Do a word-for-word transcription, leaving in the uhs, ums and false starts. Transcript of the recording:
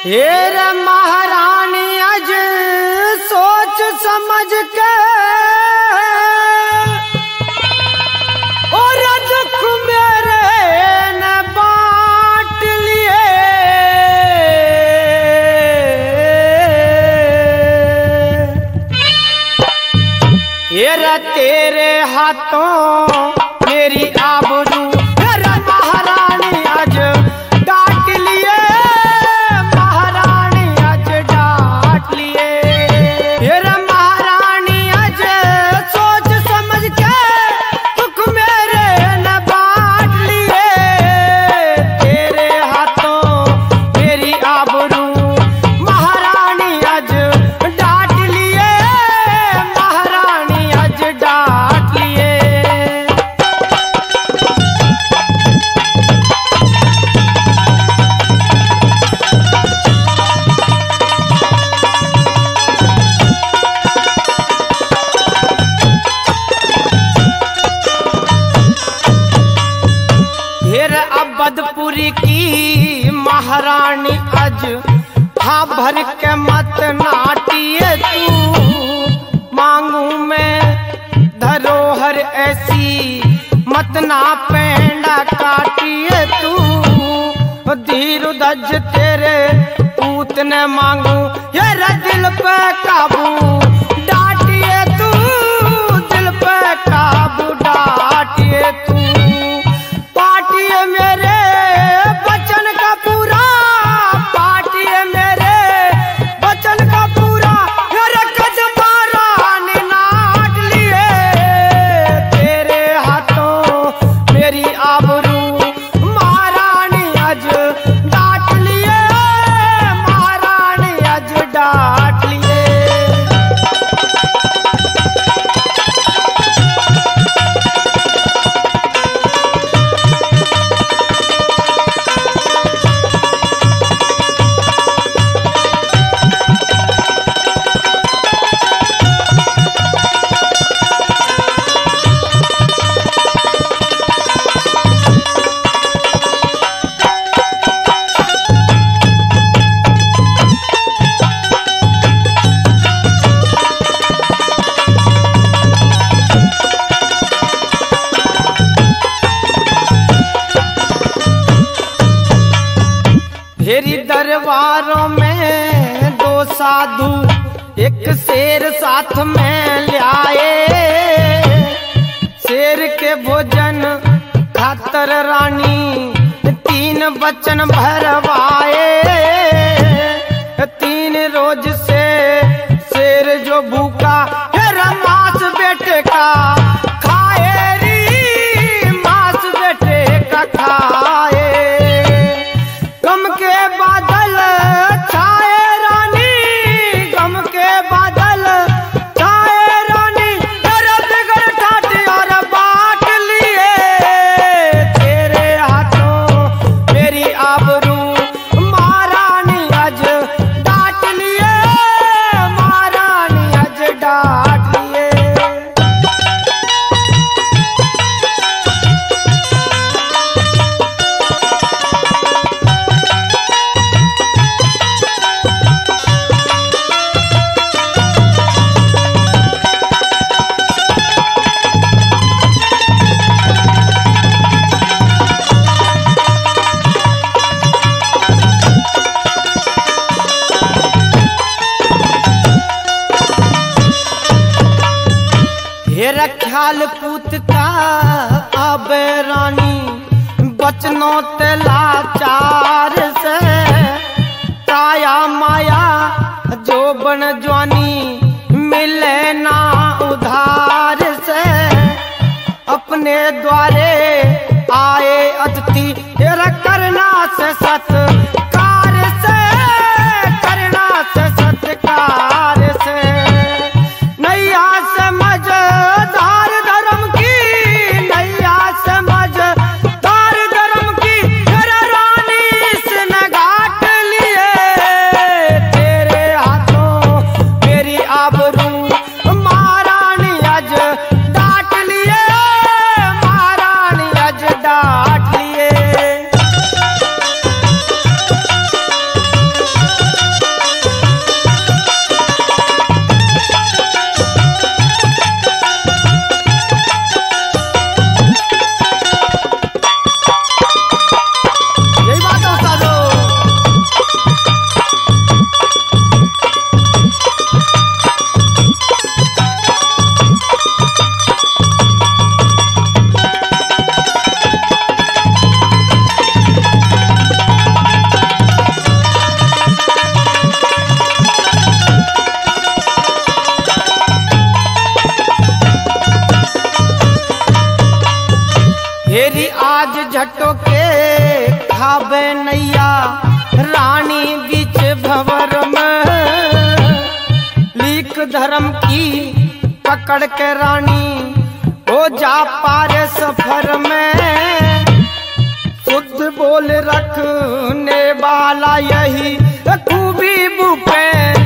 हेर महारानी अज सोच समझ के और दुख मेरे न बांट लिए। हेर तेरे हाथों मेरी आबरू महारानी अज डांट लिए, महारानी अज डांट लिए। फिर महारानी अज सोच समझ के दुख मेरे न बांट लिए। तेरे हाथों मेरी आबरू महारानी अज डांट लिए, महारानी अज डांट लिए। फिर अबदपुरी की महारानी अज हाँ भर के मत नाटिए तू। मांगू मैं धरोहर ऐसी मत ना पेंडा काटिए तू। धीरु धज तेरे पूत ने मांगू ये दिल पे काबू डांटिए तू, दिल पे काबू डांटिए तू। पाटिए मेरे बचन का पूरा, पाटिए मेरे बचन का पूरा। मेरे कदमारा ने नाट लिए। तेरे हाथों मेरी आबरू महारानी अज डांट लिए, महारानी अज डांट लिए। फेरी दरबारों में दो साधु एक शेर साथ में लाए। शेर के भोजन खातर रानी तीन बचन भरवाए। तीन रोज से शेर जो भूखा फिर मांस बेटे का खाए री, मांस बेटे का खाए। गम के बादल छाए रानी, गम के बादल छाए रानी। तेरा बिगड़ ठाट और बांट लिए। तेरे हाथों मेरी आबरू महारानी अज डांट लिए, महारानी अज डांट लिए। हेरा ख्याल पूतता अब रानी बचनों ते लाचार से। काया माया जो बन जवानी मिले ना उधार से। अपने द्वारे आए अतिथि हेरा करना से सत्कार से, करना से सत्कार से। नैया समझ धार धर्म की, नैया समझ धार धर्म की। तेरे रानी इसने घाट लिए। तेरे हाथों मेरी आबरू महारानी अज डांट लिए, महारानी अज डांट लिए। झटो के खाबे नैया रानी बीच भंवर में। लीक धर्म की पकड़ के रानी हो जा पारे सफर में। शुद्ध बोल रखने वाला यही खूबी भूपेंद्र